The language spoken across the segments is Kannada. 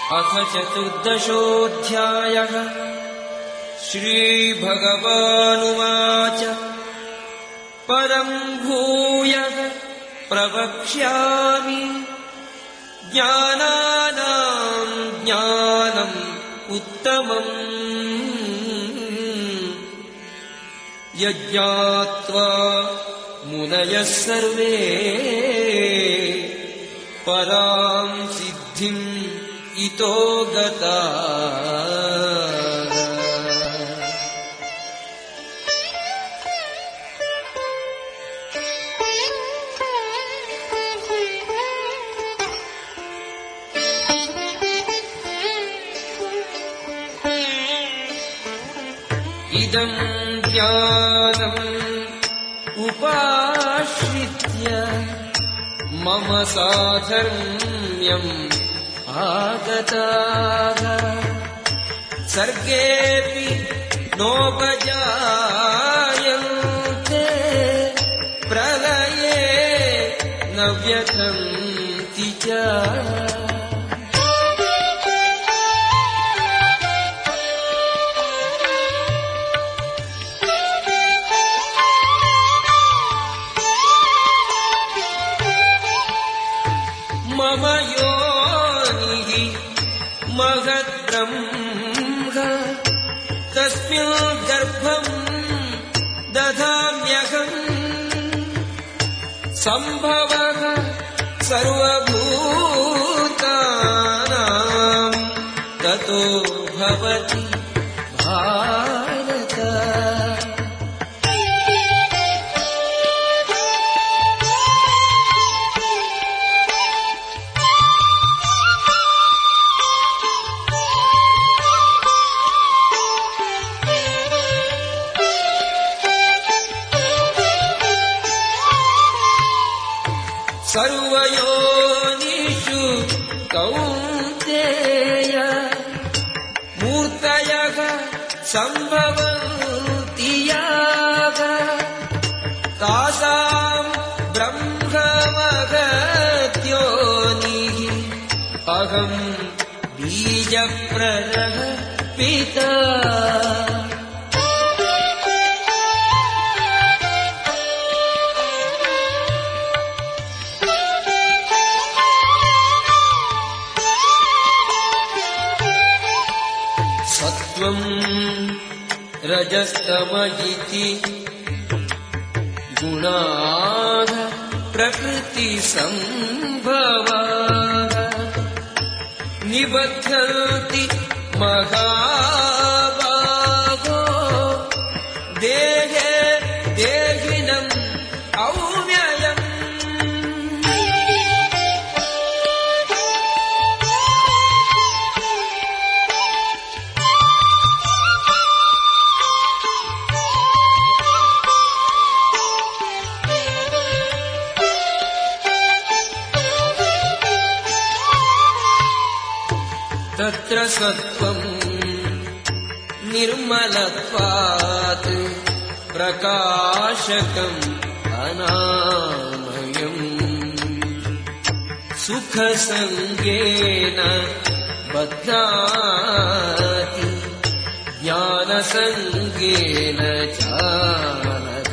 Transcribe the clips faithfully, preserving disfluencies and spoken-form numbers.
अथ चतुर्दशोऽध्यायः। श्रीभगवानुवाच परं भूयः प्रवक्ष्यामि ज्ञानानां ज्ञानम् उत्तमम् यज्ञात्वा मुनयः सर्वे परां सिद्धिम् इतो गता। इदं ज्ञानम् उपाश्रित्य मम साधर्म्यम् आगताः सर्गेऽपि नोपजायन्ते प्रलये न व्यथन्ति च। मम योनिः महद्ब्रह्म तस्मिन् गर्भम् दधाम्यहम् सम्भवः सर्वभूतानां ततो भवति भारत। सर्वयोनिषु कौन्तेय मूर्तयः सम्भवन्ति याः तासां ब्रह्ममहद्योनिः अहं बीजप्रदः पिता। रजस्तम इति गुणाः प्रकृतिसम्भवाः निबध्नन्ति महाबाहो देहे देहिनम् अव्ययम्। तत्र सत्त्वम् निर्मलत्वात् प्रकाशकम् अनामयम् सुखसङ्गेन बध्नाति ज्ञानसङ्गेन जानथ।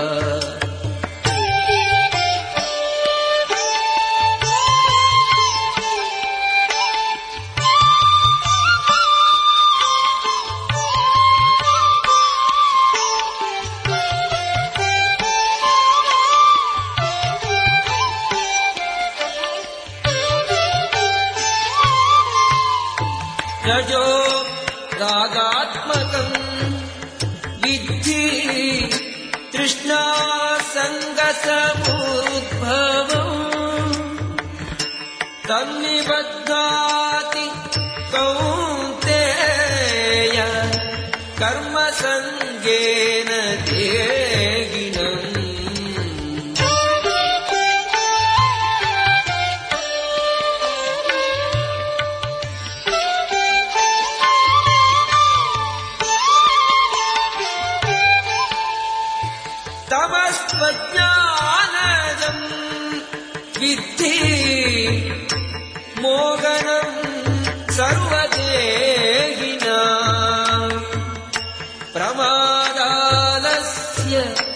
रजो रागात्मकम् विद्धि तृष्णासङ्गसमुद्भवम् तन्निबध्नाति कौन्तेय कर्मसङ्गेन देहिनम्। तमस्त्वज्ञानजम् विद्धि मोहनम् सर्वदेहिनां प्रमादालस्य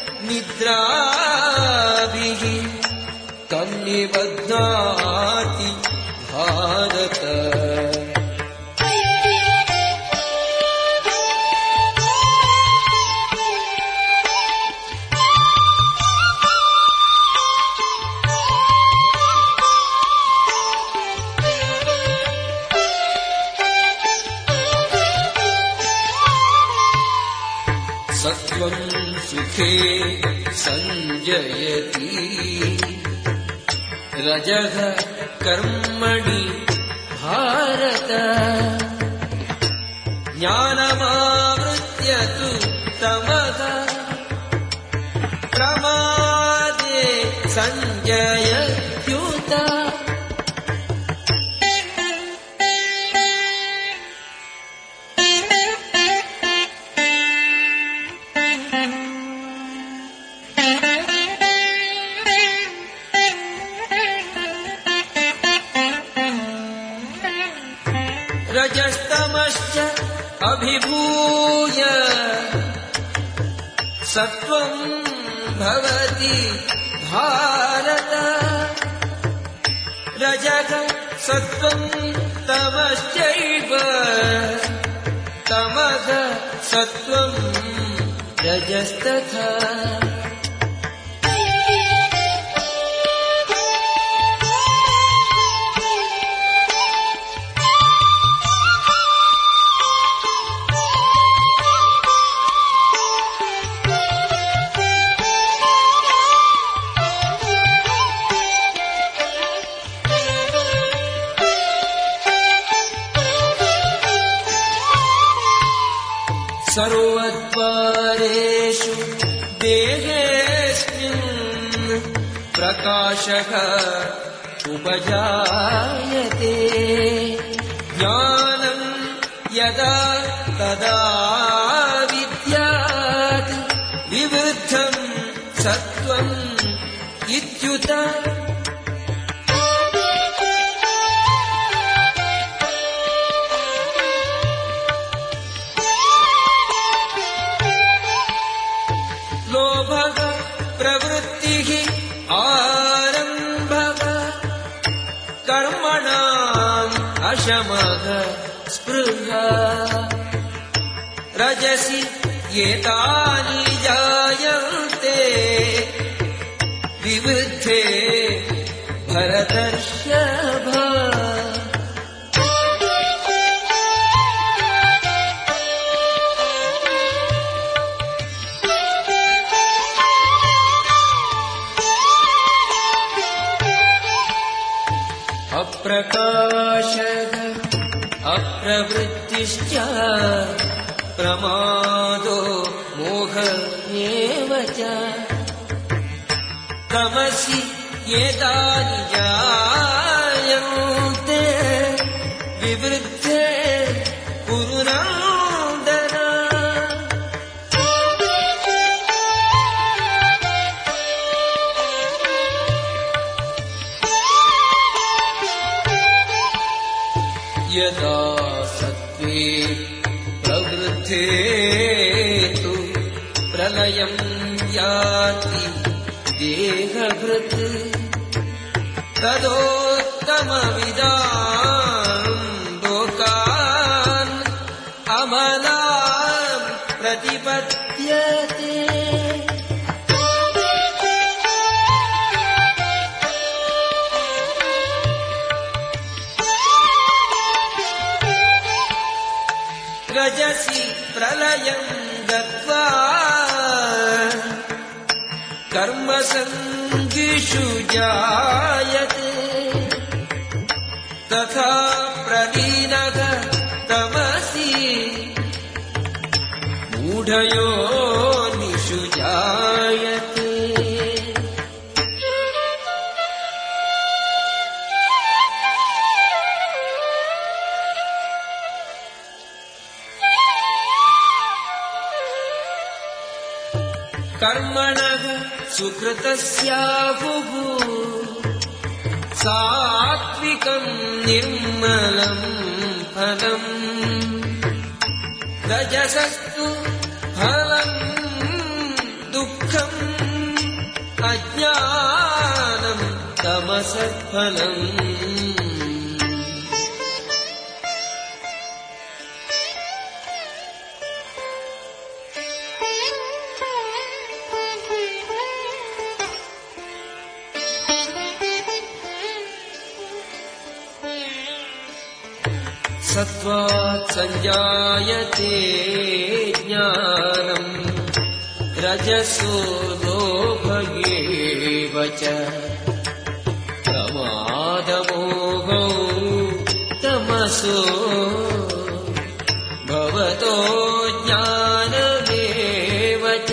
निद्राभिः तं निबध्नाति भारत। सत्वं सुखे संजयति रजः कर्मणि भारत। ज्ञानमावृत्य तु तमः प्रमादे संजयत्युत। रजस्तमश्च अभिभूय सत्वं भवति भारत। रजः सत्वं तमश्चैव तमः सत्वं रजस्तथा। सर्वद्वारेषु देहेऽस्मिन् प्रकाशः उपजायते। ज्ञानं यदा तदा विद्यात् विवृद्धं सत्त्वम् इत्युत। लोभः प्रवृत्तिः आरम्भः कर्मणाम् अशमः स्पृहा। रजसि एतानि जायन्ते विवृद्धे भरतर्षभ। अप्रकाशः अप्रवृत्तिश्च प्रमादो मोह एव च। तमसि एतानि जायन्ते विवृद्धे कुरु नन्दन। यदा सत्त्वे प्रवृद्धे तु प्रलयं याति देहभृत्। तदोत्तमविदान् लोकान् अमलान् प्रतिपद्यते। रजसि प्रलयं गत्वा कर्मसङ्गिषु जायते। तथा प्रलीनः तमसि मूढयोनिषु जायते। कर्मणः सुकृतस्याहुः ಸಾತ್ವಿಕಂ ನಿರ್ಮಲಂ ಫಲಂ ರಜಸಸ್ತು ಫಲಂ ದುಃಖಂ ಅಜ್ಞಾನಂ ತಮಸಃ ಫಲಂ. ಸತ್ವಾತ್ ಸಂಜಾಯತೆ ಜ್ಞಾನಂ ರಜಸೋ ಲೋಭಯೇವ ಚ ಪ್ರಮಾದಮೋಹೌ ತಮಸೋ ಭವತೋ ಜ್ಞಾನಮೇವ ಚ.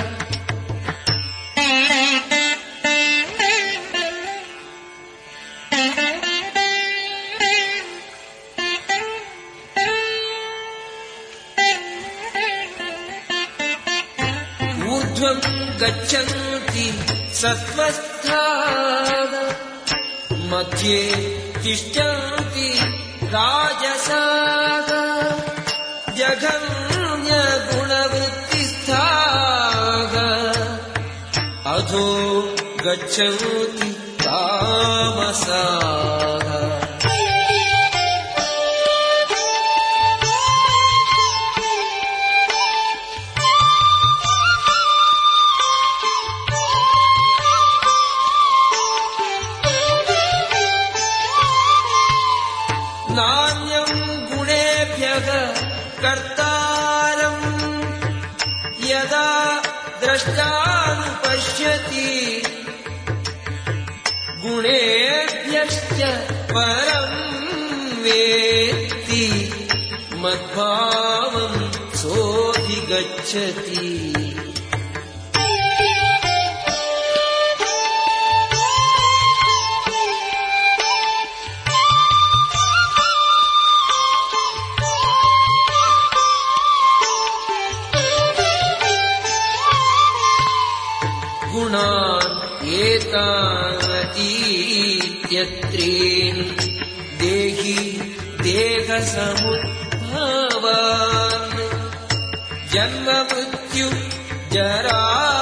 ಊರ್ಧ್ವಂ ಗಚ್ಚಂತಿ ಸತ್ವಸ್ಥಾಃ ಮಧ್ಯೆ ತಿಷ್ಠಂತಿ ರಾಜಸಾಃ ಜಘನ್ಯ ಗುಣವೃತ್ತಿಸ್ಥಾಃ ಅಧೋ ಗಚ್ಚಂತಿ ತಾಮಸಾಃ. ನಾಣ್ಯಂ ಗುಣೇಭ್ಯಃ ಕರ್ತಾರಂ ಯದಾ ದ್ರಷ್ಟಾನುಪಶ್ಯತಿ ಗುಣೇಭ್ಯಶ್ಚ ಪರಂ ವೇತ್ತಿ ಮದ್ಭಾವಂ ಸೋಧಿಗಚ್ಚತಿ. ಗುಣಾನ್ ಏತಾನತೀತ್ಯತ್ರೀನ್ ದೇಹಿ ದೇಹ ಸಮುದ್ಭವಾನ್ ಜನ್ಮ ಮೃತ್ಯು ಜರಾ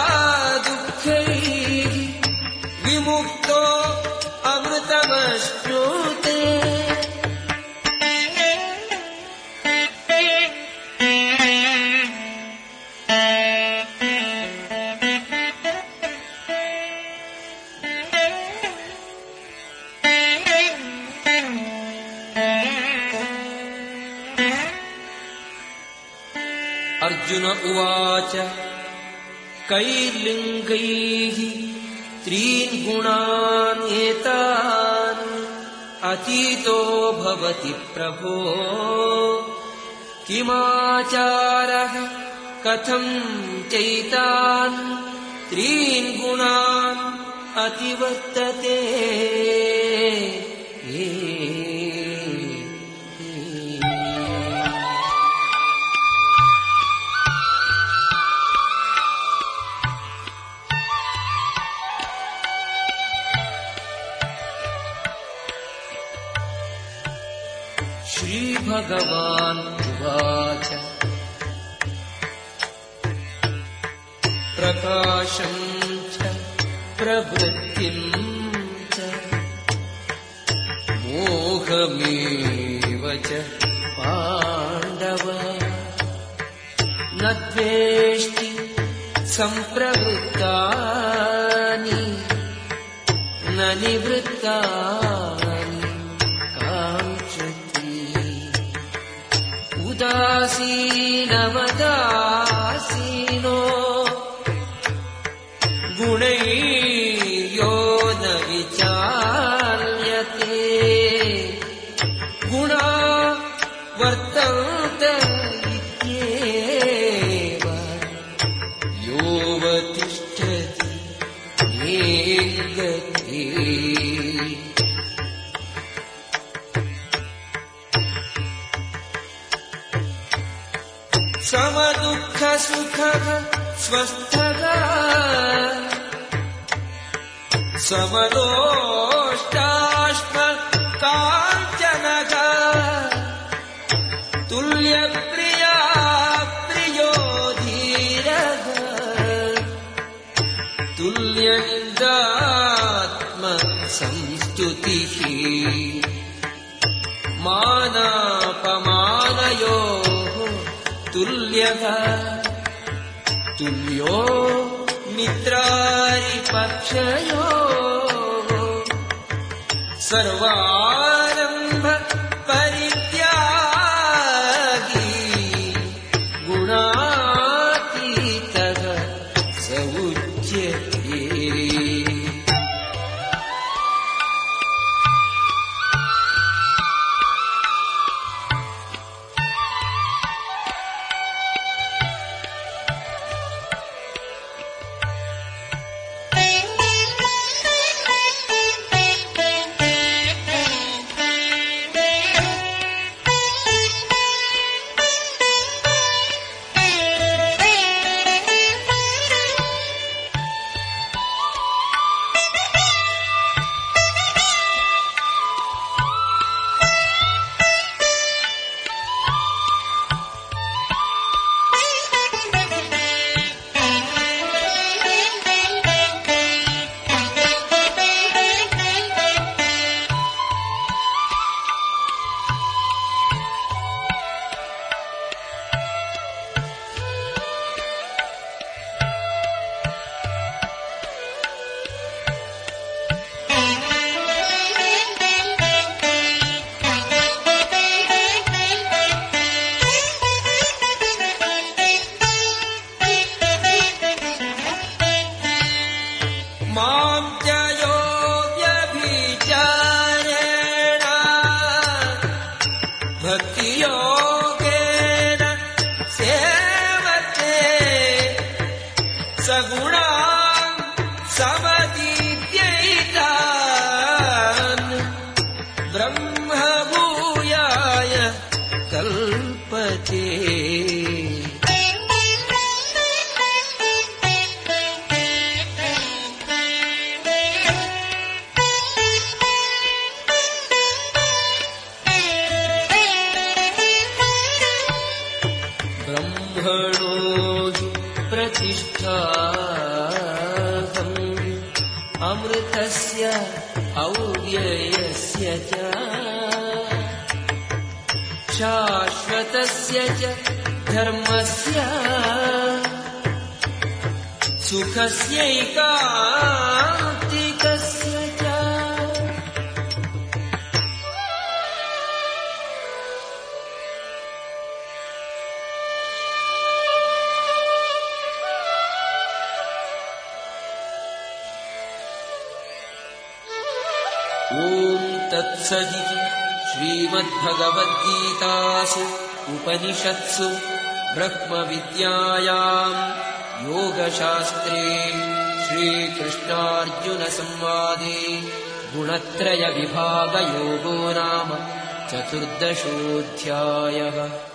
ದುಃಖೈಃ ವಿಮುಕ್ತೋ ಅಮೃತಮಶ್ನುತೆ. ಅರ್ಜುನ ಉವಾಚ ಕೈರ್ಲಿಂಗೈಃ ತ್ರೀನ್ ಗುಣಾನ್ ಏತಾನ್ ಅತೀತೋ ಭವತಿ ಪ್ರಭೋ ಕಿಮಾಚಾರಃ ಕಥಂ ಚೈತಾನ್ ತ್ರೀನ್ ಗುಣಾನ್ ಅತಿವರ್ತತೆ. श्रीभगवान् उवाच प्रकाशं च प्रवृत्तिं च मोहमेव च पाण्डव न द्वेष्टि सम्प्रवृत्तानि न निवृत्तानि काञ्चति उदासीनवदासीनो गुणैर्यो न विचार्यते गुणा वर्तन्त इत्येव योऽवतिष्ठति निर्गते. समदुःखसुखः स्वस्थः समलोष्टाश्मकाञ्चनः ತುಲ್ಯನಿಂದಾತ್ಮ ಸಂಸ್ತುತಿಃ ಮಾನಾಪಮಾನಯೋಃ ತುಲ್ಯಃ ತುಲ್ಯೋ ಮಿತ್ರಾರಿಪಕ್ಷಯೋಃ ಸರ್ವಾರಂಭ ಪರಿತ್ಯಾಗಿ ಗುಣಾತೀತಃ ಸ ಉಚ್ಯತೆ. ಮಾಂ ಚ ಯೋ ವ್ಯಭಿಚಾರೇಣ ಭಕ್ತಿಯೋಗೇನ ಸೇವತೆ ಸಗುಣಾನ್ ಸಮತೀತ್ಯೈತಾನ್ ಬ್ರಹ್ಮಭೂಯಾಯ ಕಲ್ಪತೆ. ಬ್ರಹ್ಮಣೋ ಹಿ ಪ್ರತಿಷ್ಠಾಹಂ ಅಮೃತಸ್ಯ ಅವ್ಯಯಸ್ಯ ಚ ಶಾಶ್ವತಸ್ಯ ಚ ಧರ್ಮಸ್ಯ ಸುಖಸ್ಯೈಕಾಂತಿಕಸ್ಯ ಚ. ಓಂ ತತ್ಸದಿತಿ ಶ್ರೀಮದ್ಭಗವದ್ಗೀತಾಸು ಉಪನಿಷತ್ಸು ಬ್ರಹ್ಮವಿದ್ಯಾಯಾಂ ಯೋಗಶಾಸ್ತ್ರೇ ಶ್ರೀಕೃಷ್ಣಾರ್ಜುನ ಸಂವಾದೇ ಗುಣತ್ರಯ ವಿಭಾಗ ಯೋಗೋ ನಾಮ ಚತುರ್ದಶೋऽಧ್ಯಾಯಃ.